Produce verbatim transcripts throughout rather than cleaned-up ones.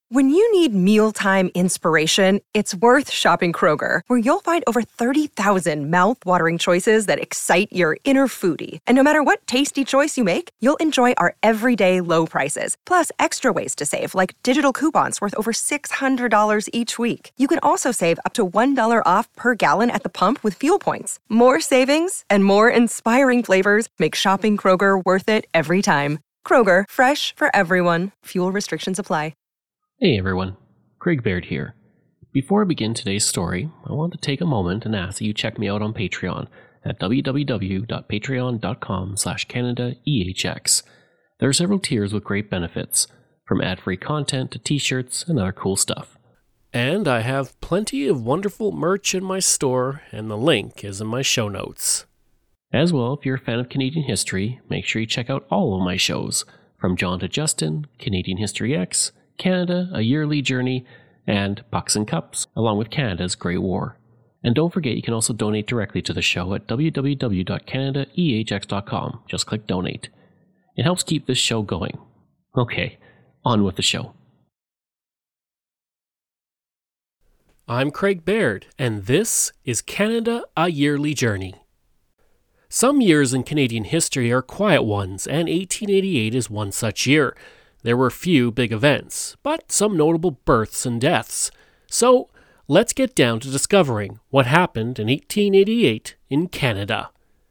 When you need mealtime inspiration, it's worth shopping Kroger, where you'll find over thirty thousand mouth-watering choices that excite your inner foodie. And no matter what tasty choice you make, you'll enjoy our everyday low prices, plus extra ways to save, like digital coupons worth over six hundred dollars each week. You can also save up to one dollar off per gallon at the pump with fuel points. More savings and more inspiring flavors make shopping Kroger worth it every time. Kroger, fresh for everyone. Fuel restrictions apply. Hey everyone, Craig Baird here. Before I begin today's story, I want to take a moment and ask that you check me out on Patreon at www.patreon.com slash CanadaEHX. There are several tiers with great benefits, from ad-free content to t-shirts and other cool stuff. And I have plenty of wonderful merch in my store, and the link is in my show notes. As well, if you're a fan of Canadian history, make sure you check out all of my shows, from John to Justin, Canadian History X, Canada, A Yearly Journey, and Pucks and Cups, along with Canada's Great War. And don't forget you can also donate directly to the show at w w w dot canada e h x dot com. Just click donate. It helps keep this show going. Okay, on with the show. I'm Craig Baird, and this is Canada, A Yearly Journey. Some years in Canadian history are quiet ones, and eighteen eighty-eight is one such year. There were few big events, but some notable births and deaths. So, let's get down to discovering what happened in eighteen eighty-eight in Canada.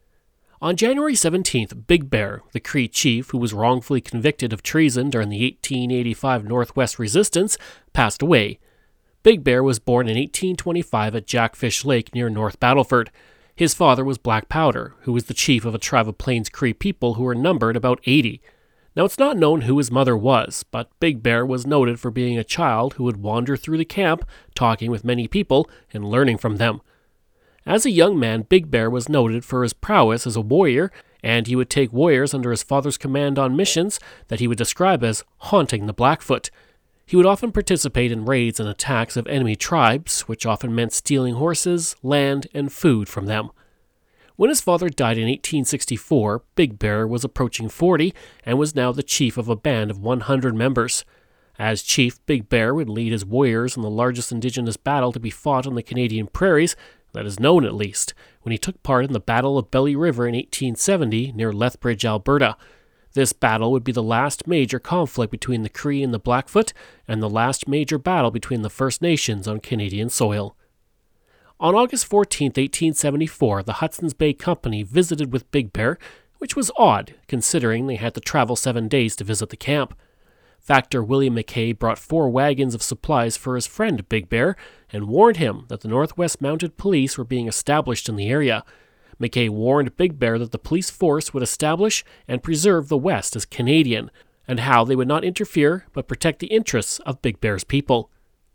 On January seventeenth, Big Bear, the Cree chief who was wrongfully convicted of treason during the eighteen eighty-five Northwest Resistance, passed away. Big Bear was born in eighteen twenty-five at Jackfish Lake near North Battleford. His father was Black Powder, who was the chief of a tribe of Plains Cree people who were numbered about eighty. Now, it's not known who his mother was, but Big Bear was noted for being a child who would wander through the camp, talking with many people and learning from them. As a young man, Big Bear was noted for his prowess as a warrior, and he would take warriors under his father's command on missions that he would describe as haunting the Blackfoot. He would often participate in raids and attacks of enemy tribes, which often meant stealing horses, land, and food from them. When his father died in eighteen sixty-four, Big Bear was approaching forty and was now the chief of a band of one hundred members. As chief, Big Bear would lead his warriors in the largest Indigenous battle to be fought on the Canadian prairies, that is known at least, when he took part in the Battle of Belly River in eighteen seventy near Lethbridge, Alberta. This battle would be the last major conflict between the Cree and the Blackfoot, and the last major battle between the First Nations on Canadian soil. On August fourteenth, eighteen seventy-four, the Hudson's Bay Company visited with Big Bear, which was odd, considering they had to travel seven days to visit the camp. Factor William Mackay brought four wagons of supplies for his friend Big Bear, and warned him that the Northwest Mounted Police were being established in the area. Mackay warned Big Bear that the police force would establish and preserve the West as Canadian, and how they would not interfere but protect the interests of Big Bear's people.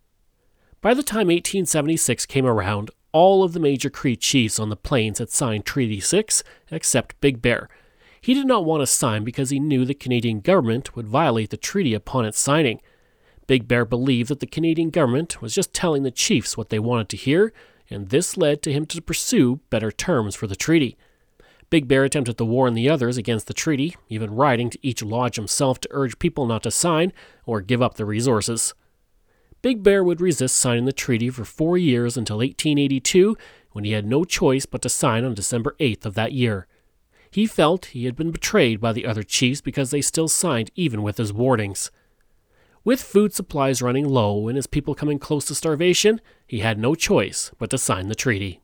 By the time eighteen seventy-six came around, all of the major Cree chiefs on the plains had signed Treaty six, except Big Bear. He did not want to sign because he knew the Canadian government would violate the treaty upon its signing. Big Bear believed that the Canadian government was just telling the chiefs what they wanted to hear, and this led to him to pursue better terms for the treaty. Big Bear attempted to warn the others against the treaty, even writing to each lodge himself to urge people not to sign or give up their resources. Big Bear would resist signing the treaty for four years until eighteen eighty-two, when he had no choice but to sign on December eighth of that year. He felt he had been betrayed by the other chiefs because they still signed even with his warnings. With food supplies running low and his people coming close to starvation, he had no choice but to sign the treaty.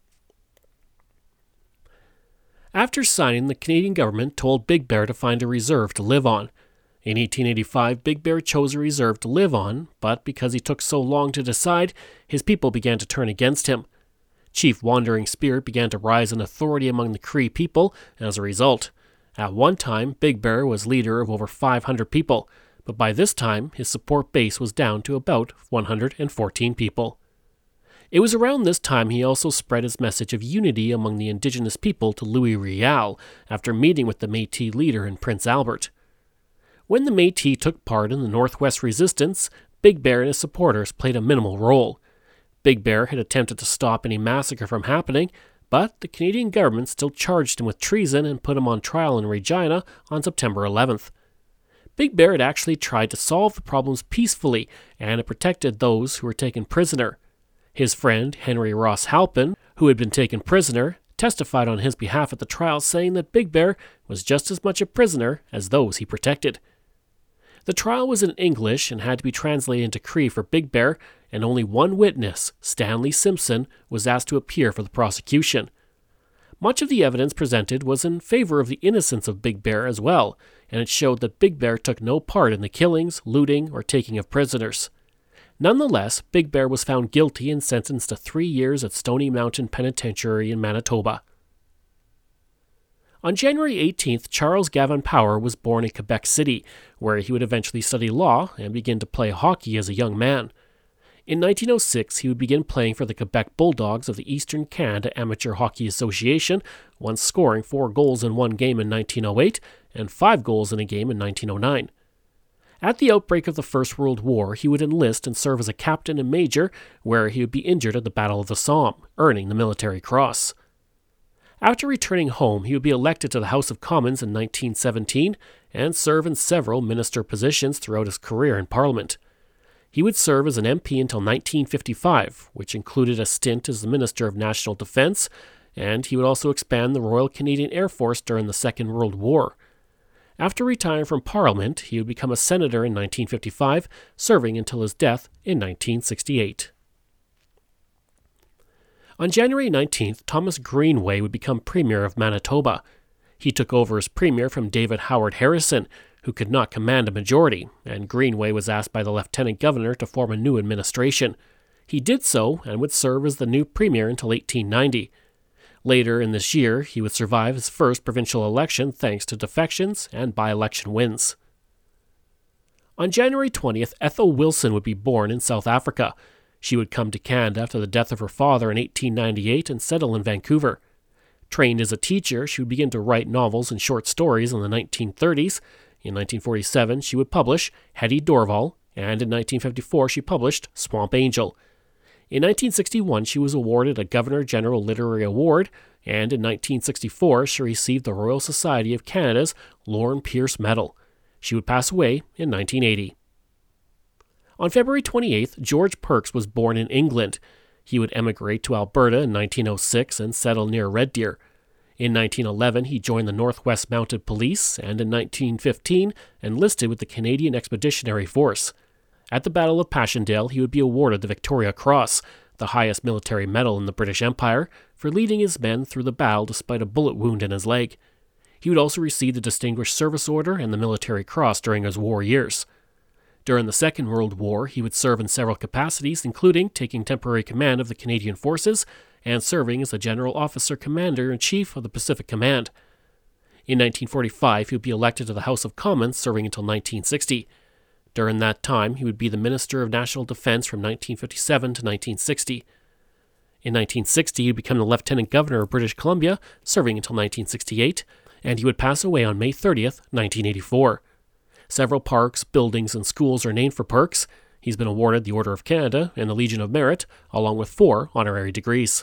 After signing, the Canadian government told Big Bear to find a reserve to live on. In eighteen eighty-five, Big Bear chose a reserve to live on, but because he took so long to decide, his people began to turn against him. Chief Wandering Spirit began to rise in authority among the Cree people as a result. At one time, Big Bear was leader of over five hundred people, but by this time, his support base was down to about one hundred fourteen people. It was around this time he also spread his message of unity among the Indigenous people to Louis Riel after meeting with the Métis leader in Prince Albert. When the Métis took part in the Northwest Resistance, Big Bear and his supporters played a minimal role. Big Bear had attempted to stop any massacre from happening, but the Canadian government still charged him with treason and put him on trial in Regina on September eleventh. Big Bear had actually tried to solve the problems peacefully and had protected those who were taken prisoner. His friend, Henry Ross Halpin, who had been taken prisoner, testified on his behalf at the trial, saying that Big Bear was just as much a prisoner as those he protected. The trial was in English and had to be translated into Cree for Big Bear, and only one witness, Stanley Simpson, was asked to appear for the prosecution. Much of the evidence presented was in favor of the innocence of Big Bear as well, and it showed that Big Bear took no part in the killings, looting, or taking of prisoners. Nonetheless, Big Bear was found guilty and sentenced to three years at Stony Mountain Penitentiary in Manitoba. On January eighteenth, Charles Gavin Power was born in Quebec City, where he would eventually study law and begin to play hockey as a young man. In nineteen oh six, he would begin playing for the Quebec Bulldogs of the Eastern Canada Amateur Hockey Association, once scoring four goals in one game in nineteen oh eight and five goals in a game in nineteen oh nine. At the outbreak of the First World War, he would enlist and serve as a captain and major, where he would be injured at the Battle of the Somme, earning the Military Cross. After returning home, he would be elected to the House of Commons in nineteen seventeen and serve in several minister positions throughout his career in Parliament. He would serve as an M P until nineteen fifty-five, which included a stint as the Minister of National Defence, and he would also expand the Royal Canadian Air Force during the Second World War. After retiring from Parliament, he would become a senator in nineteen fifty-five, serving until his death in nineteen sixty-eight. On January nineteenth, Thomas Greenway would become Premier of Manitoba. He took over as Premier from David Howard Harrison, who could not command a majority, and Greenway was asked by the Lieutenant Governor to form a new administration. He did so and would serve as the new Premier until eighteen ninety. Later in this year, he would survive his first provincial election thanks to defections and by-election wins. On January twentieth, Ethel Wilson would be born in South Africa. She would come to Canada after the death of her father in eighteen ninety-eight and settle in Vancouver. Trained as a teacher, she would begin to write novels and short stories in the nineteen thirties. In nineteen forty-seven, she would publish Hetty Dorval, and in nineteen fifty-four she published Swamp Angel. In nineteen sixty-one, she was awarded a Governor-General Literary Award, and in nineteen sixty-four, she received the Royal Society of Canada's Lorne Pierce Medal. She would pass away in nineteen eighty. On February twenty-eighth, George Perks was born in England. He would emigrate to Alberta in nineteen oh six and settle near Red Deer. In nineteen eleven, he joined the Northwest Mounted Police, and in nineteen fifteen, enlisted with the Canadian Expeditionary Force. At the Battle of Passchendaele, he would be awarded the Victoria Cross, the highest military medal in the British Empire, for leading his men through the battle despite a bullet wound in his leg. He would also receive the Distinguished Service Order and the Military Cross during his war years. During the Second World War, he would serve in several capacities, including taking temporary command of the Canadian Forces and serving as the General Officer Commander-in-Chief of the Pacific Command. In nineteen forty-five, he would be elected to the House of Commons, serving until nineteen sixty. During that time, he would be the Minister of National Defence from nineteen fifty-seven to nineteen sixty. In nineteen sixty, he would become the Lieutenant Governor of British Columbia, serving until nineteen sixty-eight, and he would pass away on May thirtieth, nineteen eighty-four. Several parks, buildings, and schools are named for Perks. He's been awarded the Order of Canada and the Legion of Merit, along with four honorary degrees.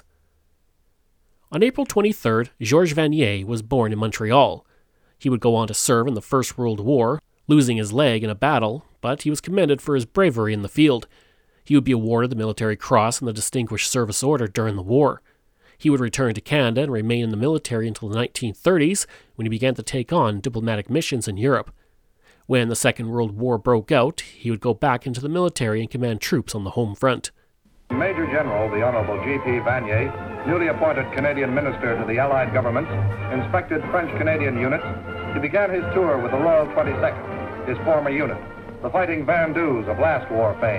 On April twenty-third, Georges Vanier was born in Montreal. He would go on to serve in the First World War, losing his leg in a battle, but he was commended for his bravery in the field. He would be awarded the Military Cross and the Distinguished Service Order during the war. He would return to Canada and remain in the military until the nineteen thirties, when he began to take on diplomatic missions in Europe. When the Second World War broke out, he would go back into the military and command troops on the home front. Major General the Honorable G P Vanier, newly appointed Canadian Minister to the Allied governments, inspected French-Canadian units. He began his tour with the Royal twenty-second, his former unit, the Fighting Vandus of last war fame.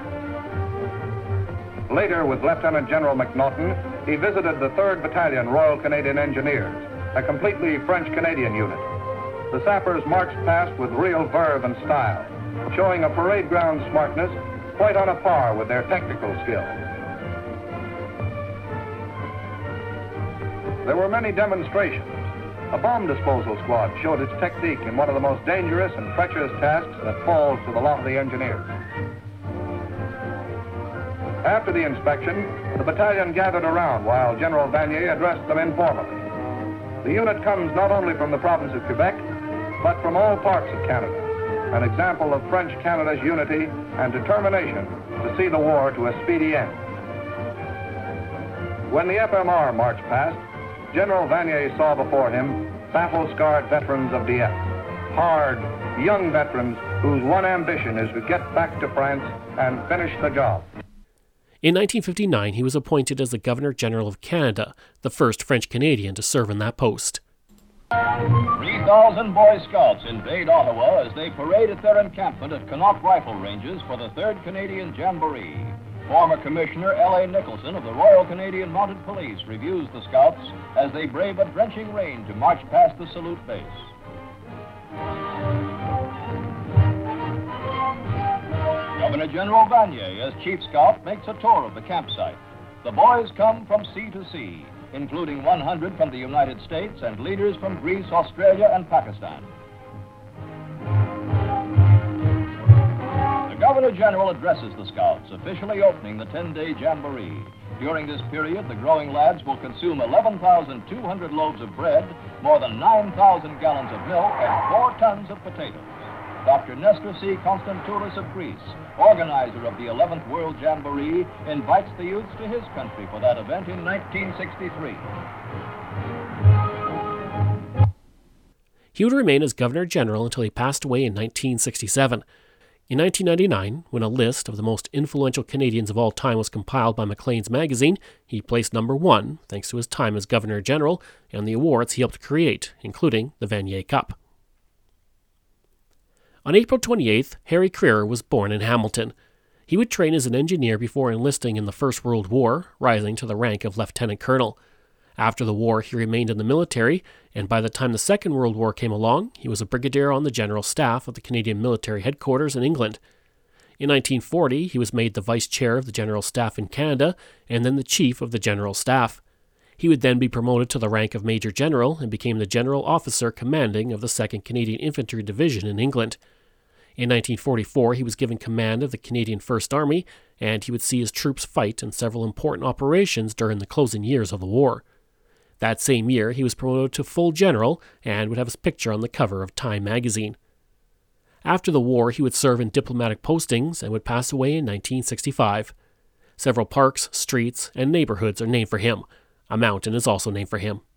Later, with Lieutenant General MacNaughton, he visited the third Battalion Royal Canadian Engineers, a completely French-Canadian unit. The sappers marched past with real verve and style, showing a parade ground smartness quite on a par with their technical skill. There were many demonstrations. A bomb disposal squad showed its technique in one of the most dangerous and treacherous tasks that falls to the lot of the engineers. After the inspection, the battalion gathered around while General Vanier addressed them informally. The unit comes not only from the province of Quebec, but from all parts of Canada. an example of French Canada's unity and determination to see the war to a speedy end. When the F M R marched past, General Vanier saw before him battle-scarred veterans of Dieppe, hard, young veterans whose one ambition is to get back to France and finish the job. In nineteen fifty-nine, he was appointed as the Governor-General of Canada, the first French-Canadian to serve in that post. three thousand Boy Scouts invade Ottawa as they parade at their encampment at Connaught Rifle Ranges for the third Canadian Jamboree. Former Commissioner L A Nicholson of the Royal Canadian Mounted Police reviews the Scouts as they brave a drenching rain to march past the salute base. Governor General Vanier, as Chief Scout, makes a tour of the campsite. The boys come from sea to sea, including one hundred from the United States and leaders from Greece, Australia, and Pakistan. The Governor General addresses the Scouts, officially opening the ten-day Jamboree. During this period, the growing lads will consume eleven thousand two hundred loaves of bread, more than nine thousand gallons of milk, and four tons of potatoes. Doctor Nestor C. Constantoulis of Greece, organizer of the eleventh World Jamboree, invites the youths to his country for that event in nineteen sixty-three. He would remain as Governor-General until he passed away in nineteen sixty-seven. In nineteen ninety-nine, when a list of the most influential Canadians of all time was compiled by Maclean's magazine, he placed number one, thanks to his time as Governor-General and the awards he helped create, including the Vanier Cup. On April twenty-eighth, Harry Crerar was born in Hamilton. He would train as an engineer before enlisting in the First World War, rising to the rank of lieutenant colonel. After the war, he remained in the military, and by the time the Second World War came along, he was a brigadier on the general staff of the Canadian military headquarters in England. In nineteen forty, he was made the vice chair of the general staff in Canada, and then the chief of the general staff. He would then be promoted to the rank of major general and became the general officer commanding of the second Canadian Infantry Division in England. In nineteen forty-four, he was given command of the Canadian First Army, and he would see his troops fight in several important operations during the closing years of the war. That same year, he was promoted to full general and would have his picture on the cover of Time magazine. After the war, he would serve in diplomatic postings and would pass away in nineteen sixty-five. Several parks, streets, and neighborhoods are named for him. A mountain is also named for him.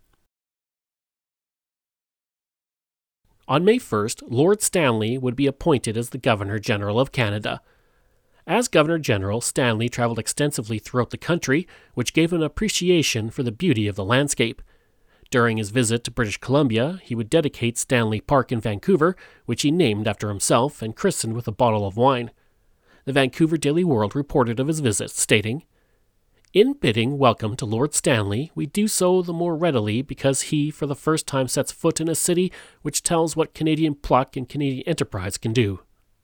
On May first, Lord Stanley would be appointed as the Governor-General of Canada. As Governor-General, Stanley traveled extensively throughout the country, which gave him an appreciation for the beauty of the landscape. During his visit to British Columbia, he would dedicate Stanley Park in Vancouver, which he named after himself and christened with a bottle of wine. The Vancouver Daily World reported of his visit, stating, "In bidding welcome to Lord Stanley, we do so the more readily because he for the first time sets foot in a city which tells what Canadian pluck and Canadian enterprise can do."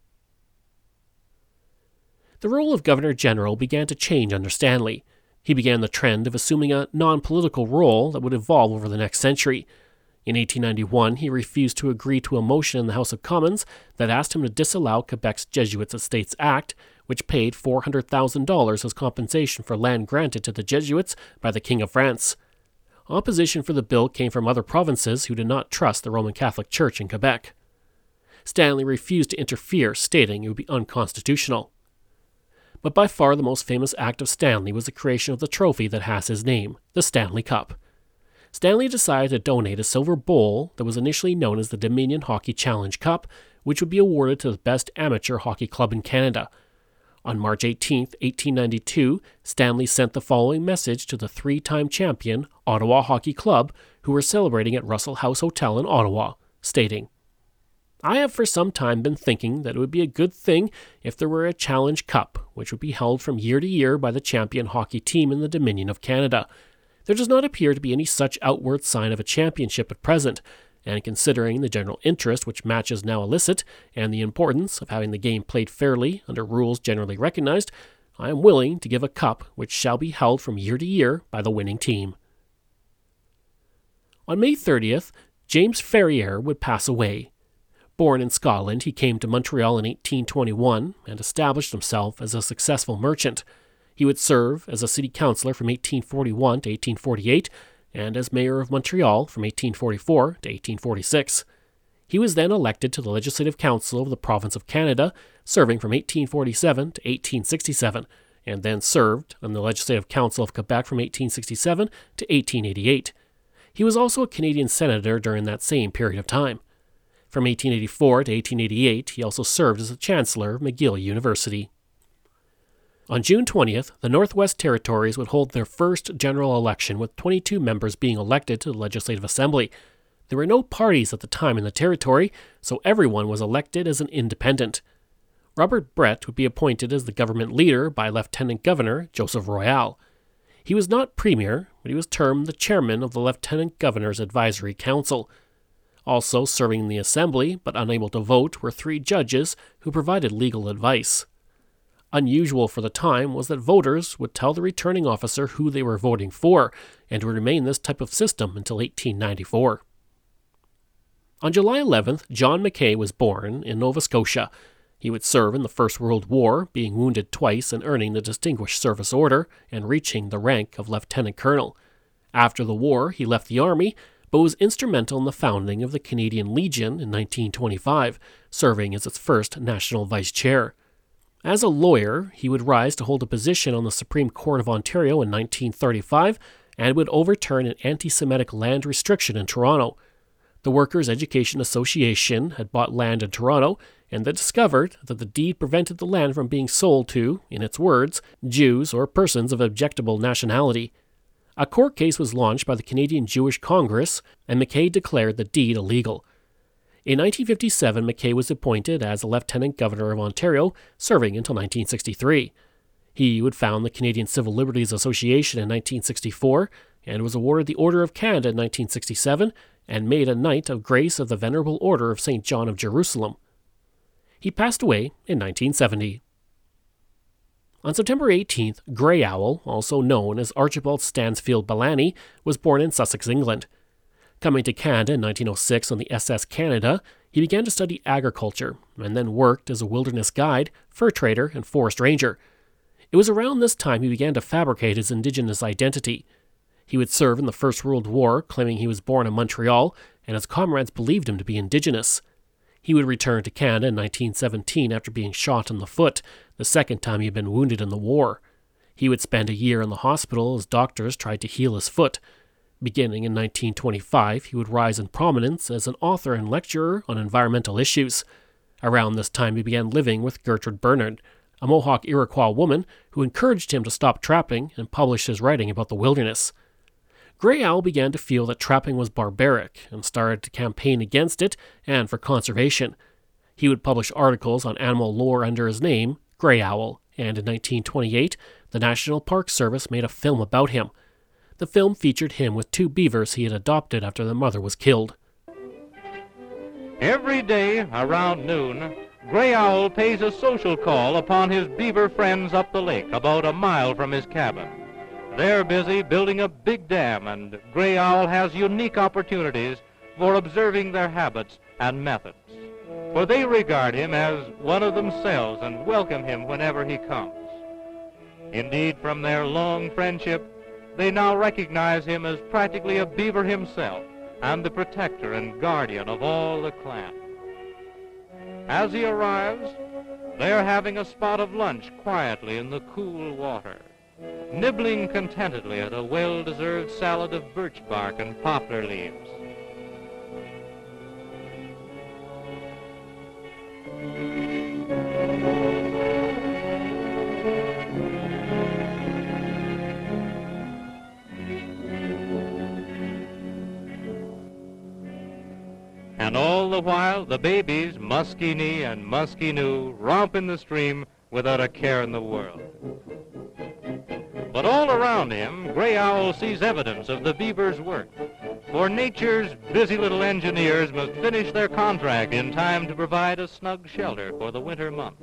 The role of Governor-General began to change under Stanley. He began the trend of assuming a non-political role that would evolve over the next century. In eighteen ninety-one, he refused to agree to a motion in the House of Commons that asked him to disallow Quebec's Jesuits Estates Act, which paid four hundred thousand dollars as compensation for land granted to the Jesuits by the King of France. Opposition for the bill came from other provinces who did not trust the Roman Catholic Church in Quebec. Stanley refused to interfere, stating it would be unconstitutional. But by far the most famous act of Stanley was the creation of the trophy that has his name, the Stanley Cup. Stanley decided to donate a silver bowl that was initially known as the Dominion Hockey Challenge Cup, which would be awarded to the best amateur hockey club in Canada. On March eighteenth, eighteen ninety-two, Stanley sent the following message to the three-time champion Ottawa Hockey Club, who were celebrating at Russell House Hotel in Ottawa, stating, "I have for some time been thinking that it would be a good thing if there were a Challenge Cup, which would be held from year to year by the champion hockey team in the Dominion of Canada. There does not appear to be any such outward sign of a championship at present, and considering the general interest which matches now elicit, and the importance of having the game played fairly under rules generally recognized, I am willing to give a cup which shall be held from year to year by the winning team." On May thirtieth, James Ferrier would pass away. Born in Scotland, he came to Montreal in eighteen twenty-one and established himself as a successful merchant. He would serve as a city councillor from eighteen forty-one to eighteen forty-eight and as mayor of Montreal from eighteen forty-four to eighteen forty-six. He was then elected to the Legislative Council of the Province of Canada, serving from eighteen forty-seven to eighteen sixty-seven, and then served on the Legislative Council of Quebec from eighteen sixty-seven to eighteen eighty-eight. He was also a Canadian senator during that same period of time. From eighteen eighty-four to eighteen eighty-eight, he also served as the Chancellor of McGill University. On June twentieth, the Northwest Territories would hold their first general election, with twenty-two members being elected to the Legislative Assembly. There were no parties at the time in the territory, so everyone was elected as an independent. Robert Brett would be appointed as the government leader by Lieutenant Governor Joseph Royal. He was not Premier, but he was termed the chairman of the Lieutenant Governor's Advisory Council. Also serving in the Assembly, but unable to vote, were three judges who provided legal advice. Unusual for the time was that voters would tell the returning officer who they were voting for, and would remain this type of system until eighteen ninety-four. On July eleventh, John Mackay was born in Nova Scotia. He would serve in the First World War, being wounded twice and earning the Distinguished Service Order and reaching the rank of lieutenant colonel. After the war, he left the army, but was instrumental in the founding of the Canadian Legion in nineteen twenty-five, serving as its first national vice chair. As a lawyer, he would rise to hold a position on the Supreme Court of Ontario in nineteen thirty-five and would overturn an anti-Semitic land restriction in Toronto. The Workers' Education Association had bought land in Toronto, and they discovered that the deed prevented the land from being sold to, in its words, Jews or persons of objectionable nationality. A court case was launched by the Canadian Jewish Congress, and Mackay declared the deed illegal. In nineteen fifty-seven, Mackay was appointed as a Lieutenant Governor of Ontario, serving until nineteen sixty-three. He would found the Canadian Civil Liberties Association in nineteen sixty-four, and was awarded the Order of Canada in nineteen sixty-seven, and made a Knight of Grace of the Venerable Order of Saint John of Jerusalem. He passed away in nineteen seventy. On September eighteenth, Grey Owl, also known as Archibald Stansfield Bellany, was born in Sussex, England. Coming to Canada in nineteen oh six on the S S Canada, he began to study agriculture, and then worked as a wilderness guide, fur trader, and forest ranger. It was around this time he began to fabricate his Indigenous identity. He would serve in the First World War, claiming he was born in Montreal, and his comrades believed him to be Indigenous. He would return to Canada in nineteen seventeen after being shot in the foot, the second time he had been wounded in the war. He would spend a year in the hospital as doctors tried to heal his foot. Beginning in nineteen twenty-five, he would rise in prominence as an author and lecturer on environmental issues. Around this time, he began living with Gertrude Bernard, a Mohawk Iroquois woman who encouraged him to stop trapping and published his writing about the wilderness. Grey Owl began to feel that trapping was barbaric and started to campaign against it and for conservation. He would publish articles on animal lore under his name, Grey Owl, and in nineteen twenty-eight, the National Park Service made a film about him. The film featured him with two beavers he had adopted after their mother was killed. Every day around noon, Grey Owl pays a social call upon his beaver friends up the lake, about a mile from his cabin. They're busy building a big dam, and Grey Owl has unique opportunities for observing their habits and methods. For they regard him as one of themselves and welcome him whenever he comes. Indeed, from their long friendship, they now recognize him as practically a beaver himself and the protector and guardian of all the clan. As he arrives, they are having a spot of lunch quietly in the cool water, nibbling contentedly at a well-deserved salad of birch bark and poplar leaves. And all the while, the babies, Muskie and Muskie Noo, romp in the stream without a care in the world. But all around him, Grey Owl sees evidence of the beaver's work. For nature's busy little engineers must finish their contract in time to provide a snug shelter for the winter months.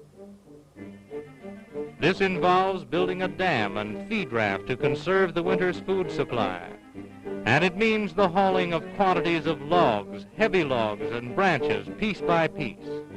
This involves building a dam and feed raft to conserve the winter's food supply. And it means the hauling of quantities of logs, heavy logs and branches, piece by piece.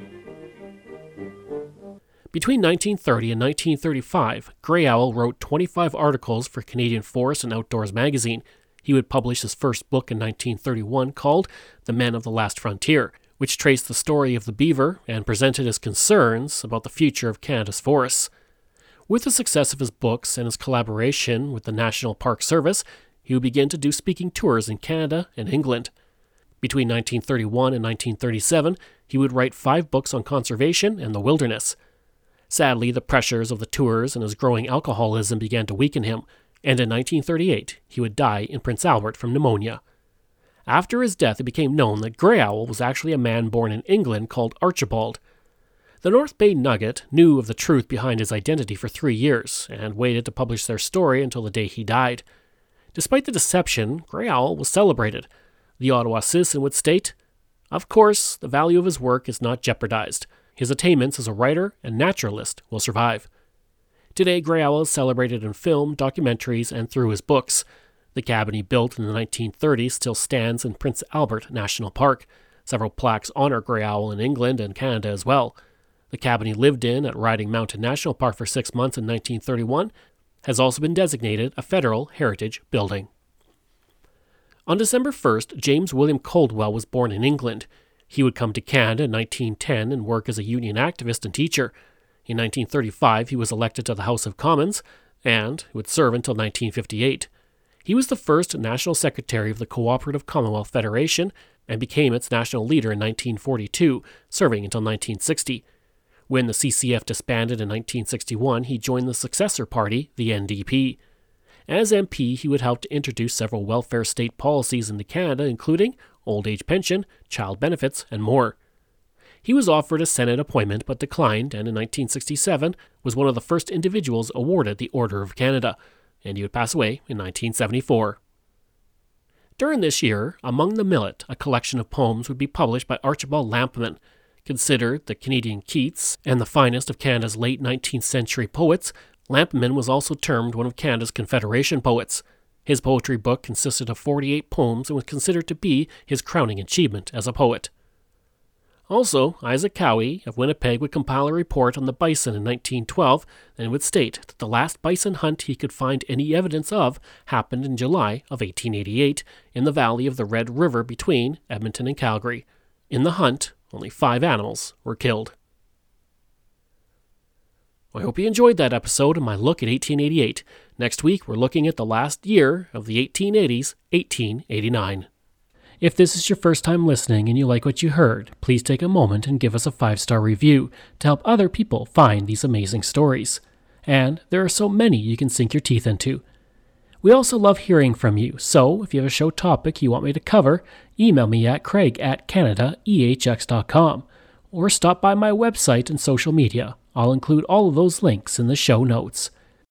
Between nineteen thirty and nineteen thirty-five, Grey Owl wrote twenty-five articles for Canadian Forest and Outdoors magazine. He would publish his first book in nineteen thirty-one called The Men of the Last Frontier, which traced the story of the beaver and presented his concerns about the future of Canada's forests. With the success of his books and his collaboration with the National Park Service, he would begin to do speaking tours in Canada and England. Between nineteen thirty-one and nineteen thirty-seven, he would write five books on conservation and the wilderness. Sadly, the pressures of the tours and his growing alcoholism began to weaken him, and in nineteen thirty-eight, he would die in Prince Albert from pneumonia. After his death, it became known that Grey Owl was actually a man born in England called Archibald. The North Bay Nugget knew of the truth behind his identity for three years, and waited to publish their story until the day he died. Despite the deception, Grey Owl was celebrated. The Ottawa Citizen would state, "Of course, the value of his work is not jeopardized. His attainments as a writer and naturalist will survive." Today, Grey Owl is celebrated in film, documentaries, and through his books. The cabin he built in the nineteen thirties still stands in Prince Albert National Park. Several plaques honor Grey Owl in England and Canada as well. The cabin he lived in at Riding Mountain National Park for six months in nineteen thirty-one has also been designated a federal heritage building. On December first, James William Coldwell was born in England. He would come to Canada in nineteen ten and work as a union activist and teacher. In nineteen thirty-five, he was elected to the House of Commons and would serve until nineteen fifty-eight. He was the first National Secretary of the Cooperative Commonwealth Federation and became its national leader in nineteen forty-two, serving until nineteen sixty. When the C C F disbanded in nineteen sixty-one, he joined the successor party, the N D P. As M P, he would help to introduce several welfare state policies into Canada, including old age pension, child benefits, and more. He was offered a Senate appointment but declined, and in nineteen sixty-seven was one of the first individuals awarded the Order of Canada, and he would pass away in nineteen seventy-four. During this year, Among the Millet, a collection of poems, would be published by Archibald Lampman. Considered the Canadian Keats and the finest of Canada's late nineteenth century poets, Lampman was also termed one of Canada's Confederation poets. His poetry book consisted of forty-eight poems and was considered to be his crowning achievement as a poet. Also, Isaac Cowie of Winnipeg would compile a report on the bison in nineteen twelve and would state that the last bison hunt he could find any evidence of happened in July of eighteen eighty-eight in the valley of the Red River between Edmonton and Calgary. In the hunt, only five animals were killed. I hope you enjoyed that episode of my look at eighteen eighty-eight. Next week, we're looking at the last year of the eighteen eighties, eighteen eighty-nine. If this is your first time listening and you like what you heard, please take a moment and give us a five-star review to help other people find these amazing stories. And there are so many you can sink your teeth into. We also love hearing from you, so if you have a show topic you want me to cover, email me at craig at canada e h x dot com or stop by my website and social media. I'll include all of those links in the show notes.